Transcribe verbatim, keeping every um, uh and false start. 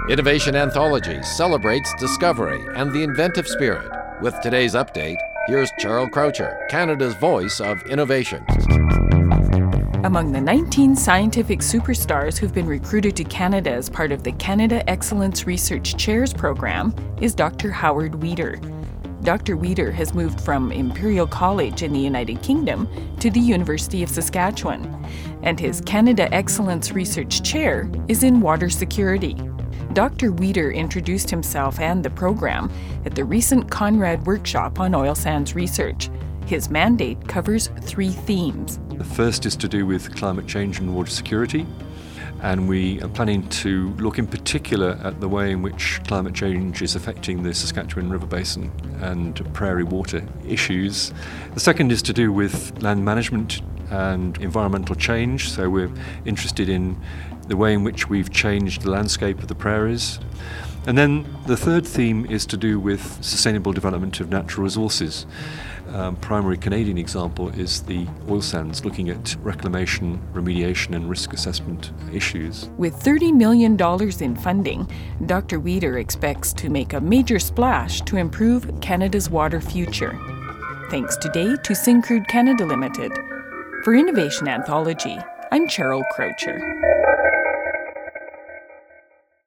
Innovation Anthology celebrates discovery and the inventive spirit. With today's update, here's Cheryl Croucher, Canada's voice of innovation. Among the nineteen scientific superstars who've been recruited to Canada as part of the Canada Excellence Research Chairs program is Doctor Howard Wieder. Doctor Wieder has moved from Imperial College in the United Kingdom to the University of Saskatchewan, and his Canada Excellence Research Chair is in water security. Doctor Wieder introduced himself and the program at the recent Conrad Workshop on Oil Sands Research. His mandate covers three themes. The first is to do with climate change and water security, and we are planning to look in particular at the way in which climate change is affecting the Saskatchewan River Basin and prairie water issues. The second is to do with land management and environmental change, so we're interested in the way in which we've changed the landscape of the prairies. And then the third theme is to do with sustainable development of natural resources. Um, primary Canadian example is the oil sands, looking at reclamation, remediation and risk assessment issues. With thirty million dollars in funding, Doctor Wieder expects to make a major splash to improve Canada's water future. Thanks today to Syncrude Canada Limited. For Innovation Anthology, I'm Cheryl Croucher.